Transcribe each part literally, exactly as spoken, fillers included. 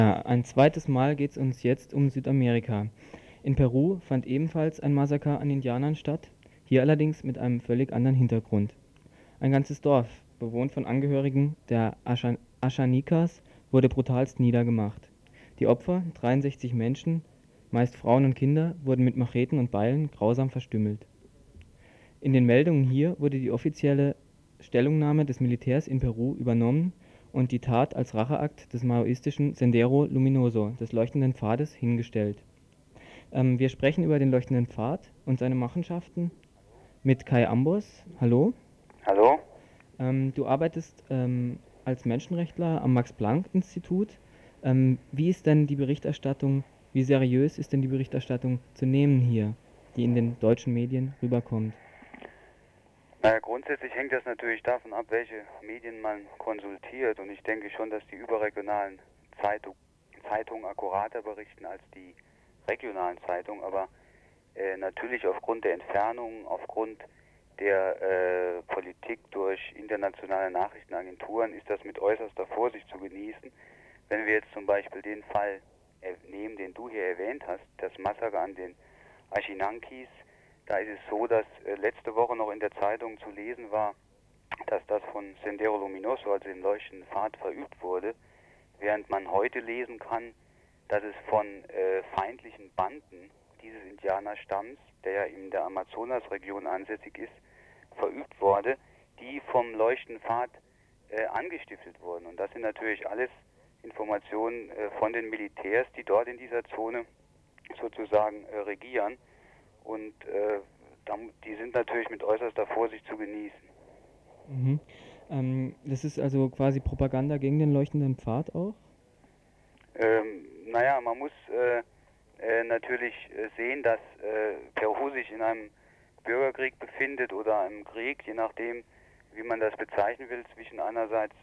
Ja, ein zweites Mal geht es uns jetzt um Südamerika. In Peru fand ebenfalls ein Massaker an Indianern statt, hier allerdings mit einem völlig anderen Hintergrund. Ein ganzes Dorf, bewohnt von Angehörigen der Ascha Aschanicas, wurde brutalst niedergemacht. Die Opfer, dreiundsechzig Menschen, meist Frauen und Kinder, wurden mit Macheten und Beilen grausam verstümmelt. In den Meldungen hier wurde die offizielle Stellungnahme des Militärs in Peru übernommen und die Tat als Racheakt des maoistischen Sendero Luminoso, des leuchtenden Pfades, hingestellt. Ähm, wir sprechen über den leuchtenden Pfad und seine Machenschaften mit Kai Ambos. Hallo. Hallo? Ähm, du arbeitest ähm, als Menschenrechtler am Max-Planck-Institut. Ähm, wie ist denn die Berichterstattung, wie seriös ist denn die Berichterstattung zu nehmen hier, die in den deutschen Medien rüberkommt? Naja, grundsätzlich hängt das natürlich davon ab, welche Medien man konsultiert. Und ich denke schon, dass die überregionalen Zeitung, Zeitungen akkurater berichten als die regionalen Zeitungen. Aber äh, natürlich aufgrund der Entfernung, aufgrund der äh, Politik durch internationale Nachrichtenagenturen ist das mit äußerster Vorsicht zu genießen. Wenn wir jetzt zum Beispiel den Fall äh, nehmen, den du hier erwähnt hast, das Massaker an den Ashinankis, da ist es so, dass äh, letzte Woche noch in der Zeitung zu lesen war, dass das von Sendero Luminoso, also dem leuchtenden Pfad, verübt wurde, während man heute lesen kann, dass es von äh, feindlichen Banden dieses Indianerstamms, der ja in der Amazonasregion ansässig ist, verübt wurde, die vom leuchtenden Pfad äh, angestiftet wurden. Und das sind natürlich alles Informationen äh, von den Militärs, die dort in dieser Zone sozusagen äh, regieren. Und äh, die sind natürlich mit äußerster Vorsicht zu genießen. Mhm. Ähm, das ist also quasi Propaganda gegen den leuchtenden Pfad auch? Ähm, naja, man muss äh, äh, natürlich sehen, dass äh, Peru sich in einem Bürgerkrieg befindet oder einem Krieg, je nachdem, wie man das bezeichnen will, zwischen einerseits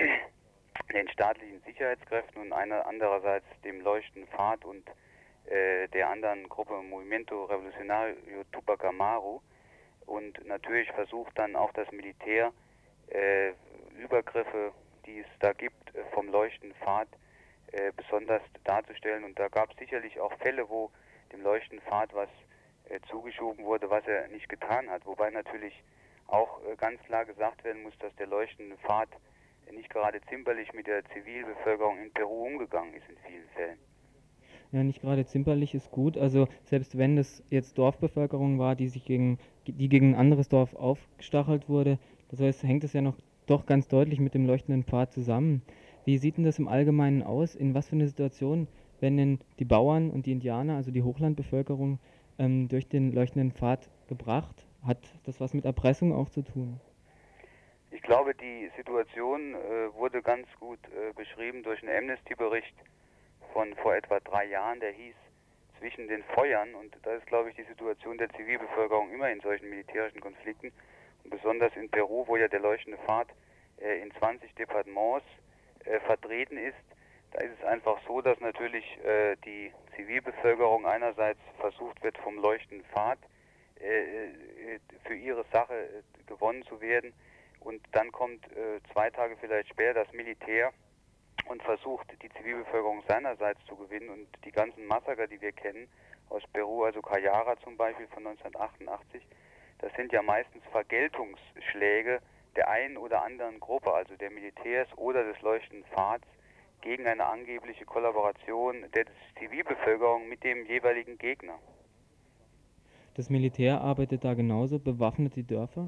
den staatlichen Sicherheitskräften und einer andererseits dem leuchtenden Pfad und äh, der anderen Gruppe Movimiento Revolucionario Tupac Amaru. Und natürlich versucht dann auch das Militär äh, Übergriffe, die es da gibt, vom leuchtenden Pfad äh, besonders darzustellen. Und da gab es sicherlich auch Fälle, wo dem leuchtenden Pfad was äh, zugeschoben wurde, was er nicht getan hat. Wobei natürlich auch äh, ganz klar gesagt werden muss, dass der leuchtende Pfad nicht gerade zimperlich mit der Zivilbevölkerung in Peru umgegangen ist in vielen Fällen. Ja, nicht gerade zimperlich ist gut. Also selbst wenn es jetzt Dorfbevölkerung war, die sich gegen, die gegen ein anderes Dorf aufgestachelt wurde, das heißt, hängt es ja noch doch ganz deutlich mit dem leuchtenden Pfad zusammen. Wie sieht denn das im Allgemeinen aus? In was für eine Situation werden denn die Bauern und die Indianer, also die Hochlandbevölkerung, ähm, durch den leuchtenden Pfad gebracht? Hat das was mit Erpressung auch zu tun? Ich glaube, die Situation äh, wurde ganz gut äh, beschrieben durch einen Amnesty-Bericht von vor etwa drei Jahren, der hieß Zwischen den Feuern. Und das ist, glaube ich, die Situation der Zivilbevölkerung immer in solchen militärischen Konflikten. Und besonders in Peru, wo ja der leuchtende Pfad äh, in zwanzig Departements äh, vertreten ist. Da ist es einfach so, dass natürlich äh, die Zivilbevölkerung einerseits versucht wird, vom leuchtenden Pfad äh, äh, für ihre Sache äh, gewonnen zu werden. Und dann kommt äh, zwei Tage vielleicht später das Militär und versucht, die Zivilbevölkerung seinerseits zu gewinnen. Und die ganzen Massaker, die wir kennen, aus Peru, also Cayara zum Beispiel von neunzehnhundertachtundachtzig, das sind ja meistens Vergeltungsschläge der einen oder anderen Gruppe, also der Militärs oder des leuchtenden Pfads, gegen eine angebliche Kollaboration der Zivilbevölkerung mit dem jeweiligen Gegner. Das Militär arbeitet da genauso, bewaffnet die Dörfer?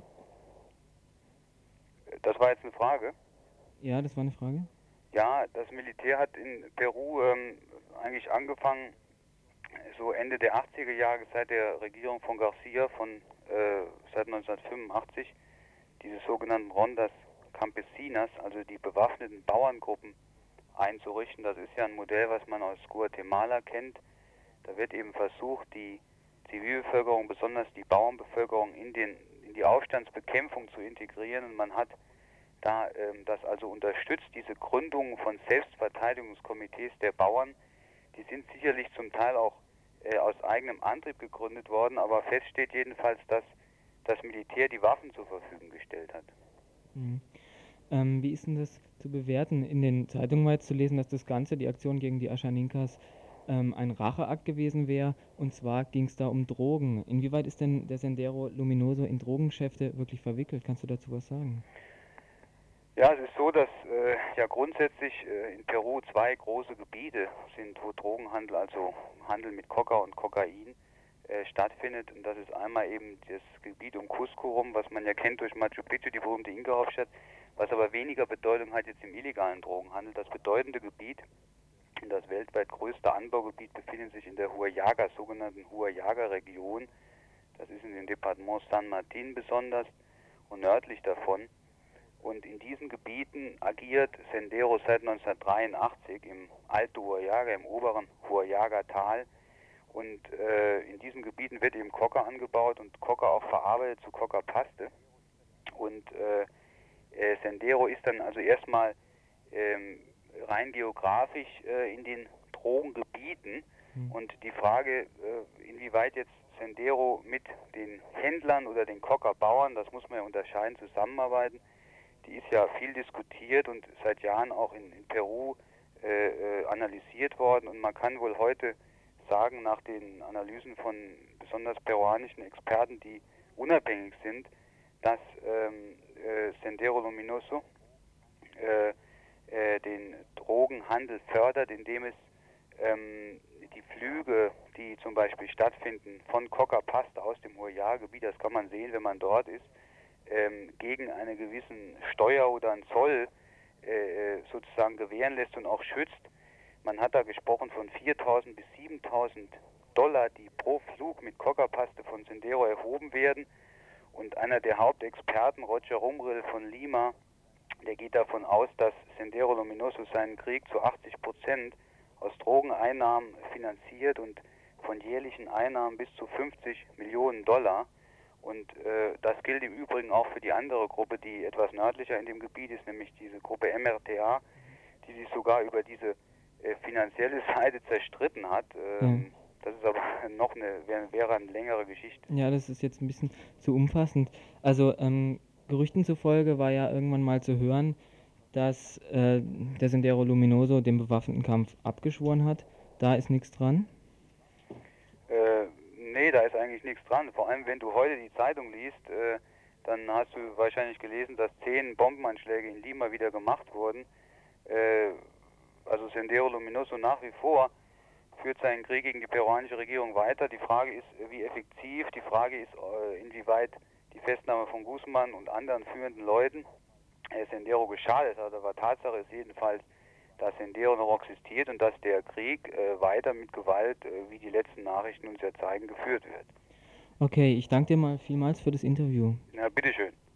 Das war jetzt eine Frage. Ja, das war eine Frage. Ja, das Militär hat in Peru ähm, eigentlich angefangen, so Ende der achtziger Jahre, seit der Regierung von Garcia von äh, seit neunzehnhundertfünfundachtzig, diese sogenannten Rondas Campesinas, also die bewaffneten Bauerngruppen, einzurichten. Das ist ja ein Modell, was man aus Guatemala kennt. Da wird eben versucht, die Zivilbevölkerung, besonders die Bauernbevölkerung, in, den, in die Aufstandsbekämpfung zu integrieren. Und man hat da ähm, das also unterstützt, diese Gründung von Selbstverteidigungskomitees der Bauern. Die sind sicherlich zum Teil auch äh, aus eigenem Antrieb gegründet worden, aber fest steht jedenfalls, dass das Militär die Waffen zur Verfügung gestellt hat. Mhm. Ähm, wie ist denn das zu bewerten? In den Zeitungen war jetzt zu lesen, dass das Ganze, die Aktion gegen die Aschaninkas, ähm, ein Racheakt gewesen wäre. Und zwar ging es da um Drogen. Inwieweit ist denn der Sendero Luminoso in Drogengeschäfte wirklich verwickelt? Kannst du dazu was sagen? Ja, es ist so, dass äh, ja grundsätzlich äh, in Peru zwei große Gebiete sind, wo Drogenhandel, also Handel mit Coca und Kokain, äh, stattfindet. Und das ist einmal eben das Gebiet um Cusco rum, was man ja kennt durch Machu Picchu, die berühmte Inka-Hauptstadt, was aber weniger Bedeutung hat jetzt im illegalen Drogenhandel. Das bedeutende Gebiet und das weltweit größte Anbaugebiet befindet sich in der Huallaga, sogenannten Huallaga-Region. Das ist in dem Departement San Martin besonders und nördlich davon. Und in diesen Gebieten agiert Sendero seit neunzehnhundertdreiundachtzig im Alto Huallaga, im oberen Huallaga-Tal. Und äh, in diesen Gebieten wird eben Coca angebaut und Coca auch verarbeitet zu Coca-Paste. Und äh, äh, Sendero ist dann also erstmal ähm, rein geografisch äh, in den Drogengebieten. Hm. Und die Frage, äh, inwieweit jetzt Sendero mit den Händlern oder den Coca-Bauern, das muss man ja unterscheiden, zusammenarbeiten, die ist ja viel diskutiert und seit Jahren auch in, in Peru äh, äh, analysiert worden. Und man kann wohl heute sagen, nach den Analysen von besonders peruanischen Experten, die unabhängig sind, dass ähm, äh, Sendero Luminoso äh, äh, den Drogenhandel fördert, indem es ähm, die Flüge, die zum Beispiel stattfinden von Coca-Pasta aus dem Huallaga-Gebiet, das kann man sehen, wenn man dort ist, ähm, gegen einen gewissen Steuer oder einen Zoll äh, sozusagen gewähren lässt und auch schützt. Man hat da gesprochen von viertausend bis siebentausend Dollar, die pro Flug mit Coca-Paste von Sendero erhoben werden. Und einer der Hauptexperten, Roger Rumril von Lima, der geht davon aus, dass Sendero Luminoso seinen Krieg zu achtzig Prozent aus Drogeneinnahmen finanziert und von jährlichen Einnahmen bis zu fünfzig Millionen Dollar. Und äh, das gilt im Übrigen auch für die andere Gruppe, die etwas nördlicher in dem Gebiet ist, nämlich diese Gruppe M R T A, die sich sogar über diese äh, finanzielle Seite zerstritten hat. Ähm, Ja. Das ist aber noch eine, wäre, wäre eine längere Geschichte. Ja, das ist jetzt ein bisschen zu umfassend. Also ähm, Gerüchten zufolge war ja irgendwann mal zu hören, dass äh, der Sendero Luminoso den bewaffneten Kampf abgeschworen hat. Da ist nichts dran? Äh, nee, da ist eigentlich nichts dran. Vor allem, wenn du heute die Zeitung liest, äh, dann hast du wahrscheinlich gelesen, dass zehn Bombenanschläge in Lima wieder gemacht wurden. Äh, also Sendero Luminoso nach wie vor führt seinen Krieg gegen die peruanische Regierung weiter. Die Frage ist, wie effektiv. Die Frage ist, äh, inwieweit die Festnahme von Guzman und anderen führenden Leuten äh, Sendero geschadet hat. Aber Tatsache ist jedenfalls, dass Sendero noch existiert und dass der Krieg äh, weiter mit Gewalt, äh, wie die letzten Nachrichten uns ja zeigen, geführt wird. Okay, ich danke dir mal vielmals für das Interview. Na, bitteschön.